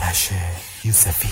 آتش یوسفی.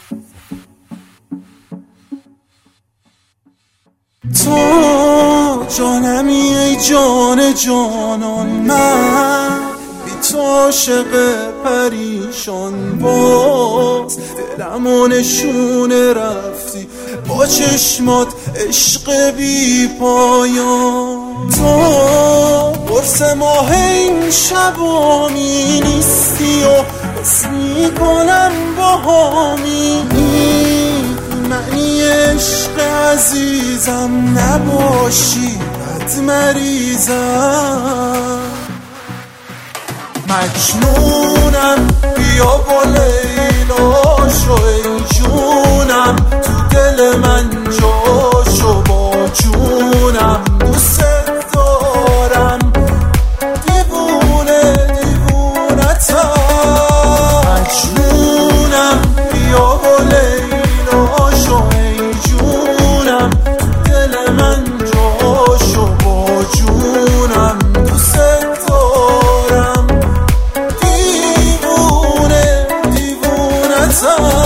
تو جانمی ای جان جانان، من بی تو عاشق پریشان، باز دلمو نشونه رفتی با چشمات عشق بی پایان. تو قرص ماه این شبامی نیستی و حس میکنم باهامی، معنی عشق عزیزم نباشی بد مریضم. مجنونم بیا با لیلا شو ای جونم، تو دل من جاشو با جونم، دوست دارم دیوونه دیوونتم. مجنونم بیا با لیلا شو ای جونم، تو دل من جاشو با جونم، دوست دارم دیوونه دیوونتم.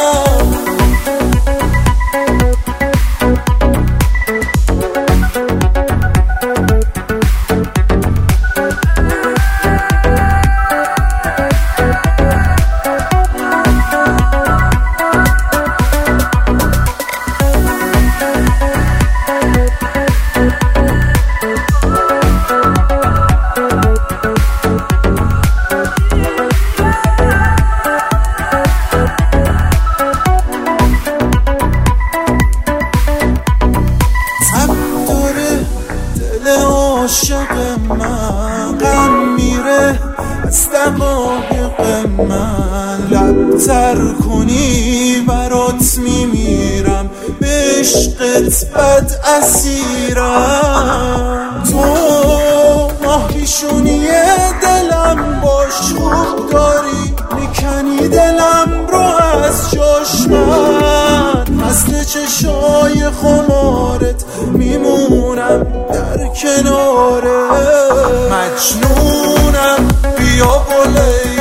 عاشق من غم میره از دقایق من، لبتر کنی برات میمیرم، به عشقت بد اسیرم. تو ماه پیشونی دلم باش، خوب داری میکنی دلم رو از جاش، من مثل چشای خمارت میمونم در کناره. مجنونم بیا با